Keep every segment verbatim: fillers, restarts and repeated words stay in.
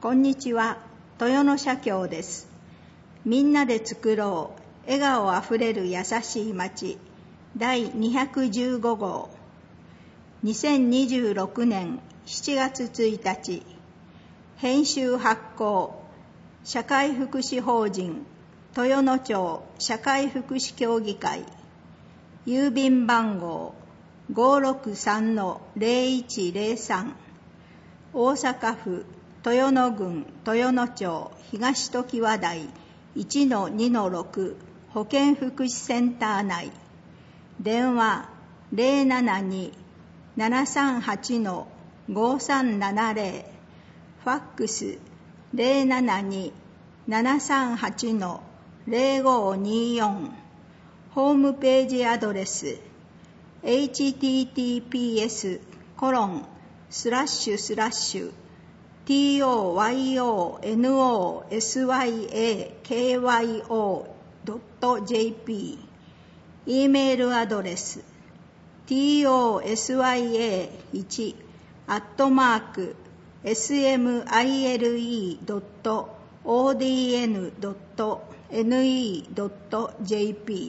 こんにちは、豊野社協です。みんなで作ろう、笑顔あふれる優しい街、だいにひゃくじゅうご号。にせんにじゅうろくねんしちがつついたち、編集発行、社会福祉法人、豊野町社会福祉協議会、郵便番号 ごーろくさんのぜろいちぜろさん、大阪府豊野郡豊野町東常盤台 いちのにのろく 保健福祉センター内、電話 ゼロななに ななさんはち ごさんななぜろ、ファックス ゼロななに ななさんはち ゼロごによん、ホームページアドレス エイチティーティーピーエス コロンスラッシュスラッシュ トヨノスヤクヨ ドット ジェーピー、 E メールアドレス トヨスヤいち アットマーク エスエムアイエルイー ドット オーディーエヌ ドット ネット ドット ジェーピ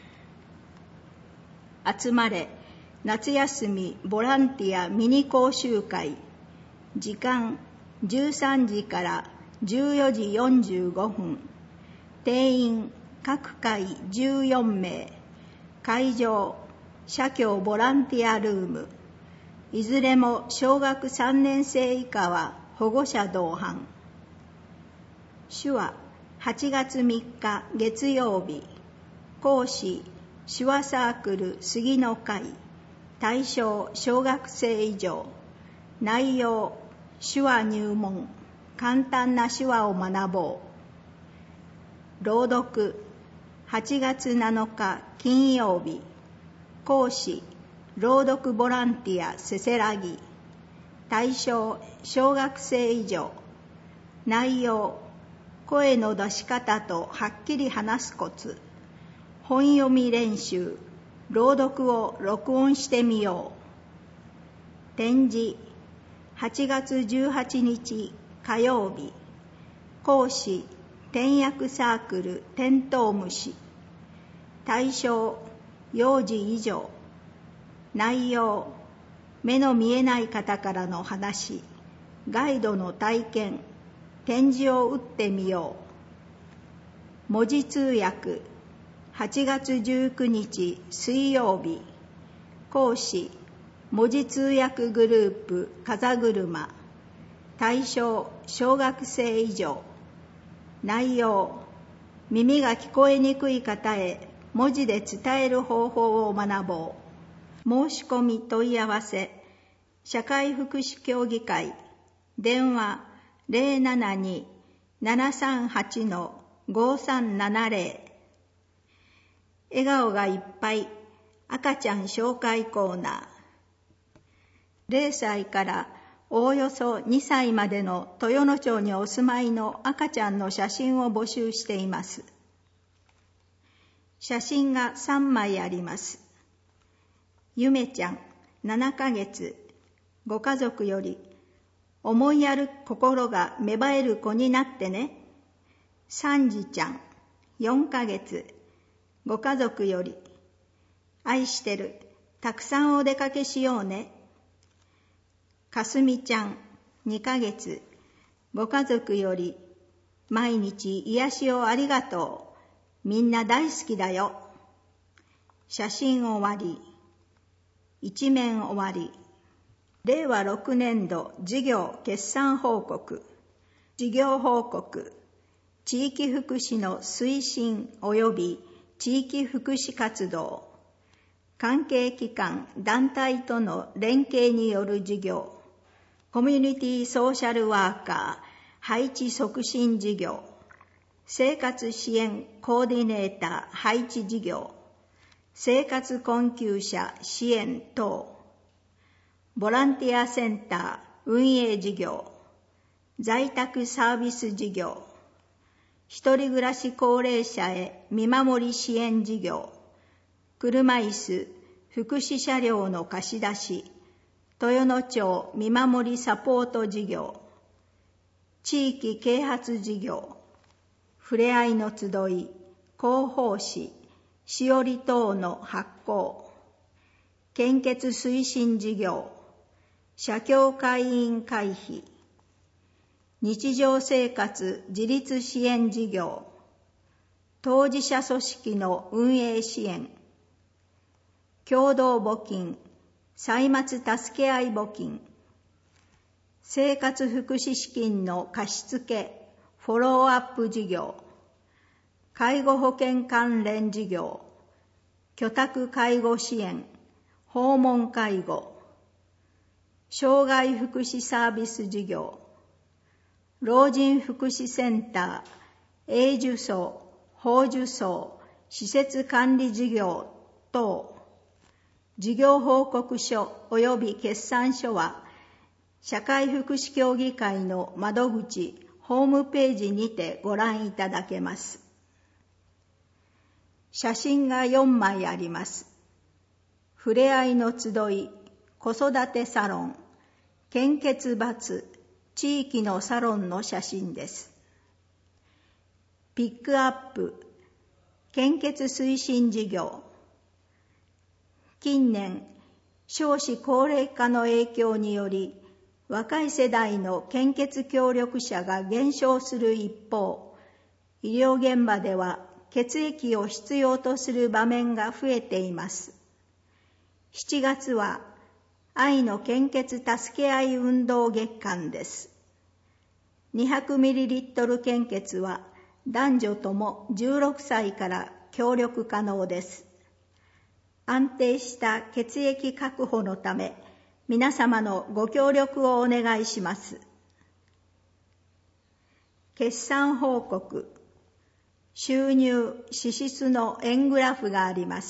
ー。 集まれ夏休みボランティアミニ講習会。時間じゅうさんじからじゅうよじよんじゅうごふん。定員各回じゅうよんめい。会場社協ボランティアルーム。いずれも小学さんねん生以下は保護者同伴。手話はちがつみっか月曜日。講師手話サークル杉の会。対象小学生以上。内容手話入門、簡単な手話を学ぼう。朗読はちがつなのか金曜日。講師朗読ボランティアせせらぎ。対象小学生以上。内容声の出し方とはっきり話すコツ。本読み練習、朗読を録音してみよう。展示はちがつじゅうはちにち火曜日。講師点訳サークルテントウムシ。対象幼児以上。内容目の見えない方からの話、ガイドの体験、点字を打ってみよう。文字通訳はちがつじゅうくにち水曜日。講師文字通訳グループ風車。対象小学生以上。内容耳が聞こえにくい方へ文字で伝える方法を学ぼう。申し込み問い合わせ社会福祉協議会。電話 ゼロななに ななさんはち ごさんななぜろ。笑顔がいっぱい赤ちゃん紹介コーナー。ぜろさいからおおよそにさいまでの豊野町にお住まいの赤ちゃんの写真を募集しています。写真がさんまいあります。ゆめちゃんななかげつ。ご家族より思いやる心が芽生える子になってね。さんじちゃんよんかげつ。ご家族より愛してる、たくさんお出かけしようね。かすみちゃんにかげつ。ご家族より毎日癒しをありがとう、みんな大好きだよ。写真終わり。一面終わり。れいわろくねんど事業決算報告。事業報告。地域福祉の推進及び地域福祉活動。関係機関団体との連携による事業。コミュニティソーシャルワーカー配置促進事業。生活支援コーディネーター配置事業。生活困窮者支援等。ボランティアセンター運営事業。在宅サービス事業。一人暮らし高齢者へ見守り支援事業。車椅子福祉車両の貸し出し。豊野町見守りサポート事業。 地域啓発事業、ふれあいの集い、広報誌、しおり等の発行、献血推進事業、社協会員会費、日常生活自立支援事業、当事者組織の運営支援、共同募金、歳末助け合い募金、生活福祉資金の貸付、フォローアップ事業、介護保険関連事業、居宅介護支援、訪問介護、障害福祉サービス事業、老人福祉センター、永住層、法住層、施設管理事業等、事業報告書及び決算書は、社会福祉協議会の窓口、ホームページにてご覧いただけます。写真がよんまいあります。ふれあいの集い、子育てサロン、献血バツ、地域のサロンの写真です。ピックアップ、献血推進事業。近年、少子高齢化の影響により、若い世代の献血協力者が減少する一方、医療現場では血液を必要とする場面が増えています。しちがつは、愛の献血助け合い運動月間です。にひゃくミリリットル 献血は男女ともじゅうろくさいから協力可能です。安定した血液確保のため、皆様のご協力をお願いします。決算報告、収入・支出の円グラフがあります。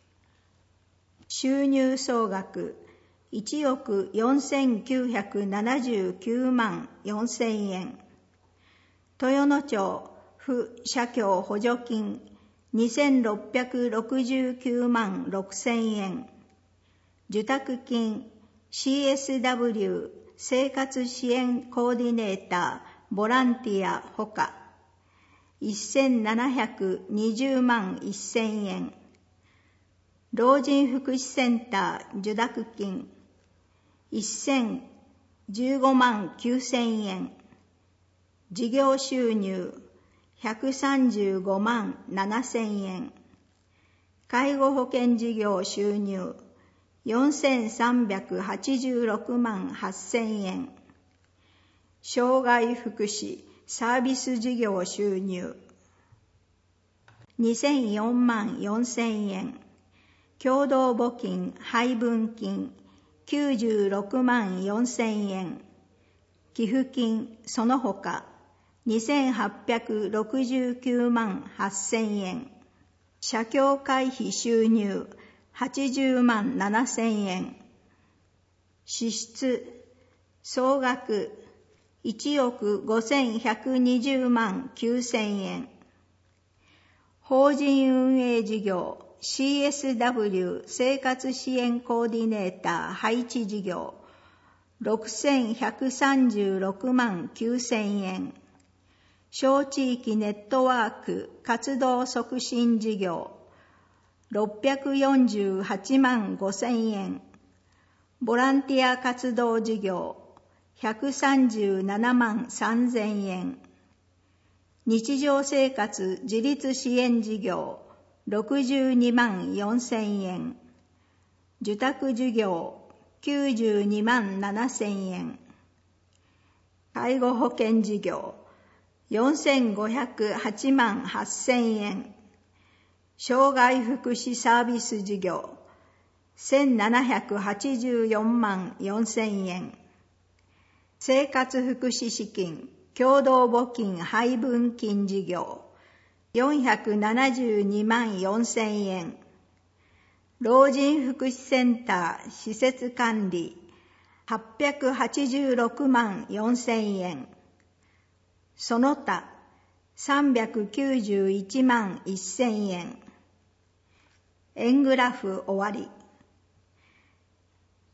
収入総額いちおくよんせんきゅうひゃくななじゅうきゅうまんよんせんえん。豊野町府社協補助金にせんろっぴゃくろくじゅうきゅうまんろくせんえん。受託金 シーエスダブリュー 生活支援コーディネーターボランティアほかせんななひゃくにじゅうまんせんえん。老人福祉センター受託金せんじゅうごまんきゅうせんえん。事業収入ひゃくさんじゅうごまんななせんえん。介護保険事業収入よんせんさんびゃくはちじゅうろくまんはっせんえん。障害福祉サービス事業収入にせんよんまんよんせんえん。共同募金配分金きゅうじゅうろくまんよんせんえん。寄付金その他にせんはっぴゃくろくじゅうきゅうまんはっせんえん。社協会費収入はちじゅうまんななせんえん。支出総額いちおくごせんひゃくにじゅうまんきゅうせんえん。法人運営事業 シーエスダブリュー 生活支援コーディネーター配置事業ろくせんひゃくさんじゅうろくまんきゅうせんえん。小地域ネットワーク活動促進事業ろっぴゃくよんじゅうはちまんごせんえん。ボランティア活動事業ひゃくさんじゅうななまんさんぜんえん。日常生活自立支援事業ろくじゅうにまんよんせんえん。受託事業きゅうじゅうにまんななせんえん。介護保険事業よんせんごひゃくはちまんはっせんえん。障害福祉サービス事業せんななひゃくはちじゅうよんまんよんせんえん。生活福祉資金共同募金配分金事業よんひゃくななじゅうにまんよんせんえん。老人福祉センター施設管理はっぴゃくはちじゅうろくまんよんせんえん。その他さんびゃくきゅうじゅういちまんせんえん。円グラフ終わり。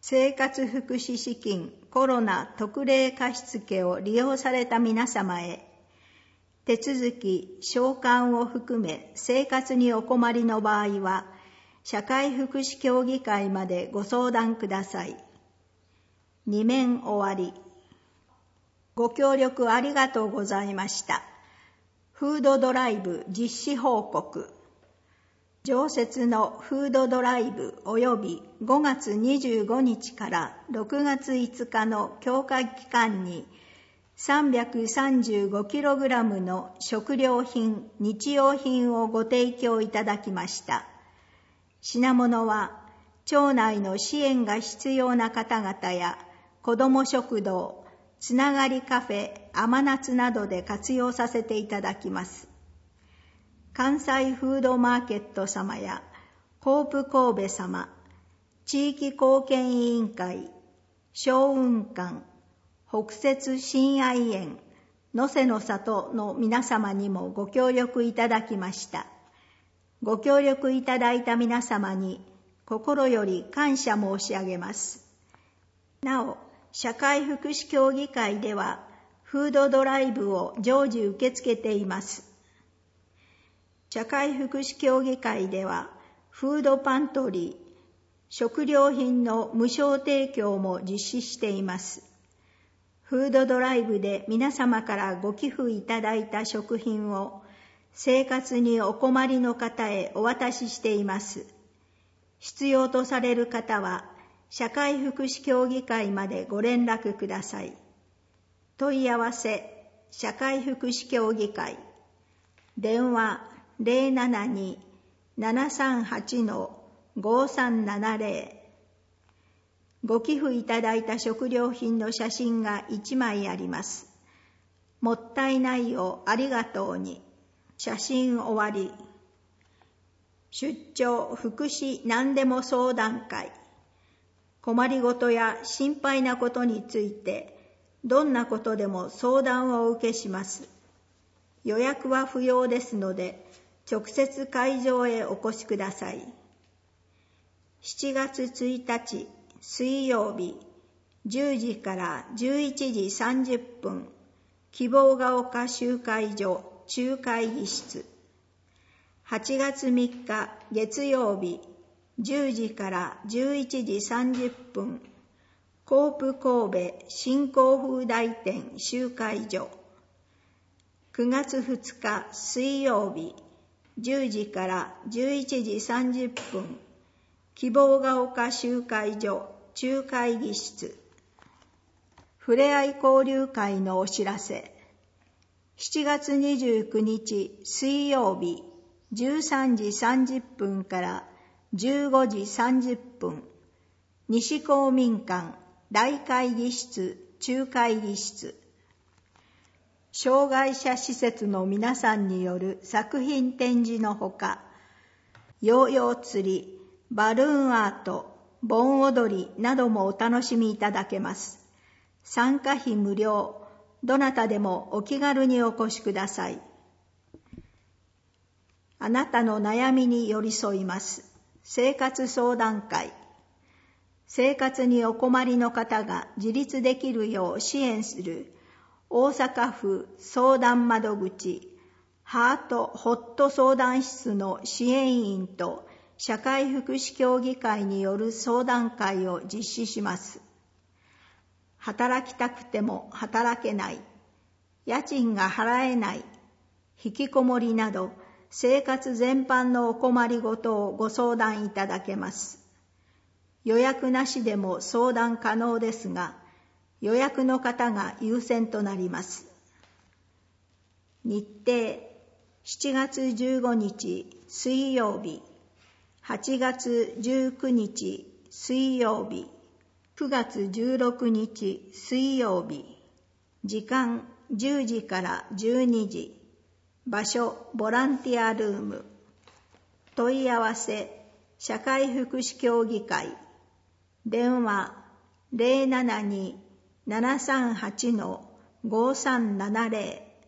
生活福祉資金コロナ特例貸付を利用された皆様へ、手続き、償還を含め生活にお困りの場合は、社会福祉協議会までご相談ください。に面終わり。ご協力ありがとうございました。フードドライブ実施報告。常設のフードドライブ及びごがつにじゅうごにちからろくがついつかの強化期間に さんびゃくさんじゅうごキログラム の食料品、日用品をご提供いただきました。品物は町内の支援が必要な方々や子ども食堂、つながりカフェ、甘夏などで活用させていただきます。関西フードマーケット様やホープ神戸様、地域貢献委員会、小雲館、北摂親愛園、能勢の里の皆様にもご協力いただきました。ご協力いただいた皆様に心より感謝申し上げます。なお、社会福祉協議会ではフードドライブを常時受け付けています。社会福祉協議会ではフードパントリー、食料品の無償提供も実施しています。フードドライブで皆様からご寄付いただいた食品を生活にお困りの方へお渡ししています。必要とされる方は社会福祉協議会までご連絡ください。問い合わせ、社会福祉協議会。電話ゼロななに ななさんはち ごさんななゼロ。ご寄付いただいた食料品の写真がいちまいあります。もったいないをありがとうに。写真終わり。出張福祉何でも相談会。困りごとや心配なことについて、どんなことでも相談をお受けします。予約は不要ですので、直接会場へお越しください。しちがつついたち水曜日、じゅうじからじゅういちじさんじゅっぷん、希望が丘集会所中会議室。はちがつみっか月曜日、じゅうじからじゅういちじさんじゅっぷん、コープ神戸新興風大店集会所。くがつふつか水曜日、じゅうじからじゅういちじさんじゅっぷん、希望が丘集会所中会議室。ふれあい交流会のお知らせ。しちがつにじゅうくにち水曜日、じゅうさんじさんじゅっぷんからじゅうごじさんじゅっぷん、西公民館大会議室中会議室。障害者施設の皆さんによる作品展示のほか、ヨーヨー釣り、バルーンアート、盆踊りなどもお楽しみいただけます。参加費無料、どなたでもお気軽にお越しください。あなたの悩みに寄り添います。生活相談会。生活にお困りの方が自立できるよう支援する大阪府相談窓口ハートホット相談室の支援員と社会福祉協議会による相談会を実施します。働きたくても働けない、家賃が払えない、引きこもりなど生活全般のお困りごとをご相談いただけます。予約なしでも相談可能ですが、予約の方が優先となります。日程、しちがつじゅうごにち水曜日、はちがつじゅうくにち水曜日、くがつじゅうろくにち水曜日。時間じゅうじからじゅうにじ。場所ボランティアルーム。問い合わせ社会福祉協議会。電話ゼロななに ななさんはち ごさんななゼロ。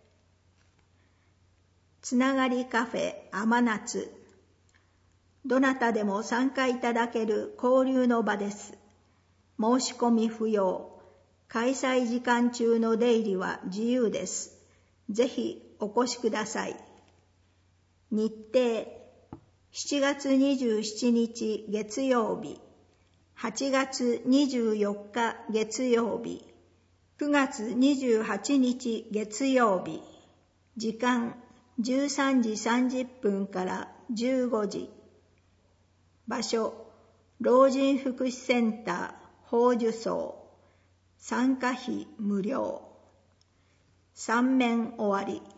つながりカフェ甘夏。どなたでも参加いただける交流の場です。 申し込み不要。開催時間中の出入りは自由です。ぜひお越しください。日程、しちがつにじゅうしちにち月曜日、はちがつにじゅうよっか月曜日、くがつにじゅうはちにち月曜日。時間、じゅうさんじさんじゅっぷんからじゅうごじ。場所、老人福祉センター宝珠荘。参加費無料。三面終わり。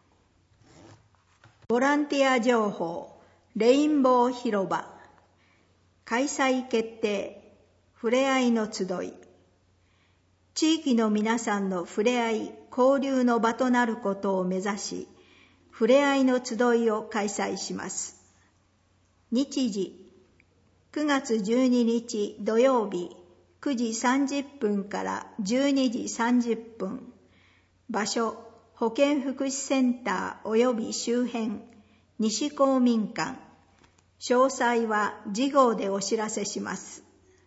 ボランティア情報、レインボー広場。開催決定、ふれあいの集い。地域の皆さんのふれあい、交流の場となることを目指し、ふれあいの集いを開催します。日時、くがつじゅうににち土曜日、くじさんじゅっぷんからじゅうにじさんじゅっぷん。場所、保健福祉センター及び周辺、西公民館。詳細は次号でお知らせします。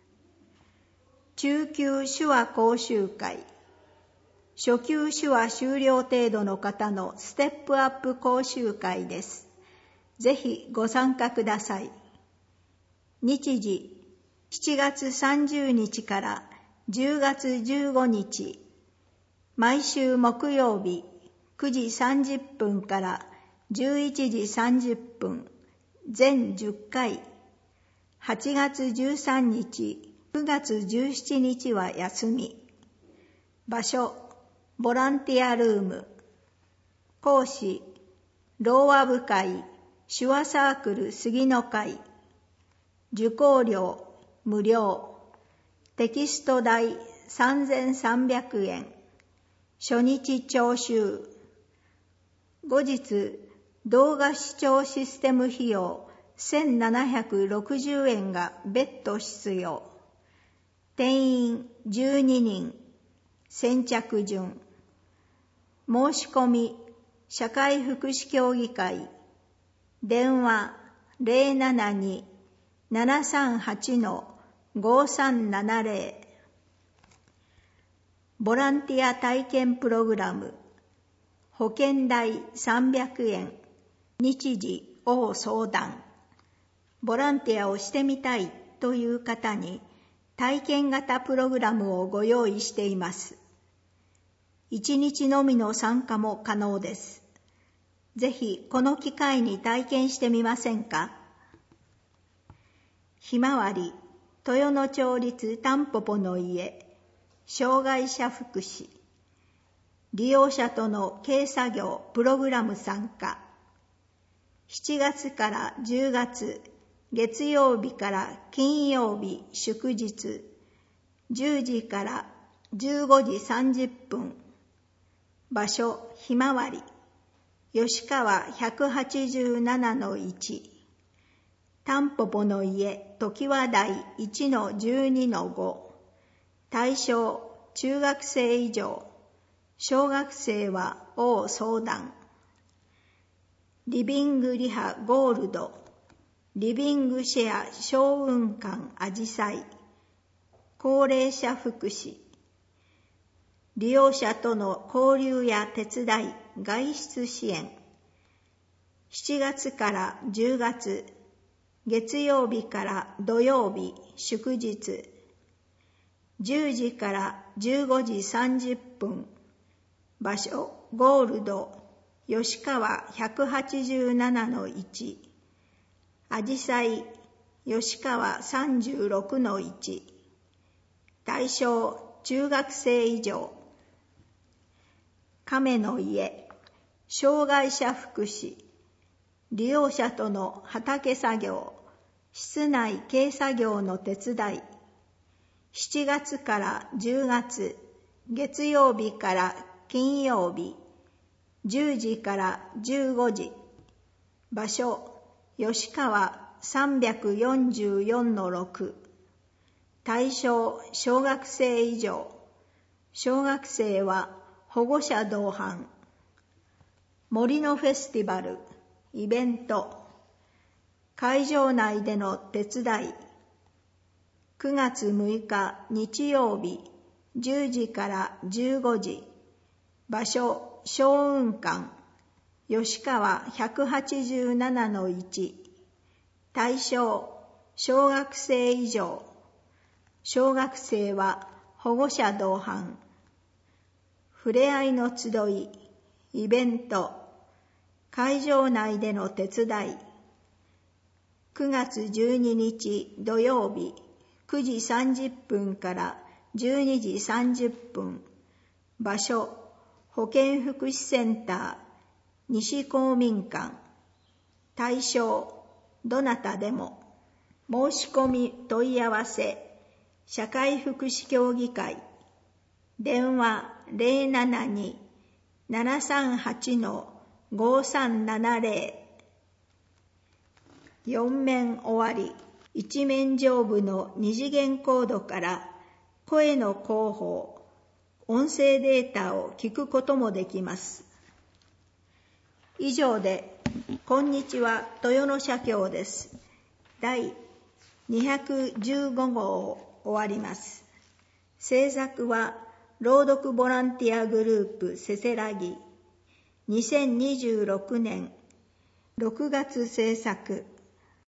中級手話講習会。初級手話修了程度の方のステップアップ講習会です。ぜひご参加ください。日時、しちがつさんじゅうにちからじゅうがつじゅうごにち。毎週木曜日、くじさんじゅっぷんからじゅういちじさんじゅっぷん。全じゅっかい。はちがつじゅうさんにち、くがつじゅうしちにちは休み。場所、ボランティアルーム。講師、ろうあ部会、手話サークル杉の会。受講料、無料。テキスト代さんぜんさんびゃくえん。初日徴収。後日、動画視聴システム費用せんななひゃくろくじゅうえんが別途必要。定員じゅうににん。先着順。申し込み、社会福祉協議会。電話 ゼロななに ななさんはち ごさんななゼロ。ボランティア体験プログラム。保険代さんびゃくえん。日時を相談。ボランティアをしてみたいという方に体験型プログラムをご用意しています。いちにちのみの参加も可能です。ぜひこの機会に体験してみませんか？ひまわり、豊野町立たんぽぽの家、障害者福祉。利用者との軽作業プログラム参加。しちがつからじゅうがつ、月曜日から金曜日祝日、じゅうじからじゅうごじさんじゅっぷん。場所、ひまわり。吉川 ひゃくはちじゅうななのいち。たんぽぽの家、常盤台 いちのじゅうにのご。対象、中学生以上。小学生は応相談。リビングリハゴールド。リビングシェア小雲館あじさい。高齢者福祉。利用者との交流や手伝い、外出支援。しちがつからじゅうがつ、月曜日から土曜日祝日。じゅうじからじゅうごじさんじゅっぷん。場所、ゴールド、吉川 ひゃくはちじゅうななのいち。あじさい、吉川 さんじゅうろくのいち。対象、中学生以上。亀の家、障害者福祉。利用者との畑作業、室内軽作業の手伝い。しちがつからじゅうがつ、月曜日から金曜日、じゅうじからじゅうごじ。場所、吉川 さんびゃくよんじゅうよんのろく。対象、小学生以上。小学生は保護者同伴。森のフェスティバル、イベント。会場内での手伝い。 くがつむいか日曜日じゅうじからじゅうごじ。場所、小雲館、吉川 ひゃくはちじゅうななのいち。対象、小学生以上。小学生は保護者同伴。ふれあいの集い、イベント、会場内での手伝い。くがつじゅうににち土曜日くじさんじゅっぷんからじゅうにじさんじゅっぷん。場所、保健福祉センター、西公民館。対象、どなたでも。申し込み問い合わせ、社会福祉協議会。電話 ゼロななに ななさんはち ごさんななゼロ。よん面終わり。一面上部の二次元コードから声の広報、音声データを聞くこともできます。以上で、こんにちは、豊野社協です。第にひゃくじゅうごごうを終わります。制作は、朗読ボランティアグループせせらぎ。にせんにじゅうろくねんろくがつ制作。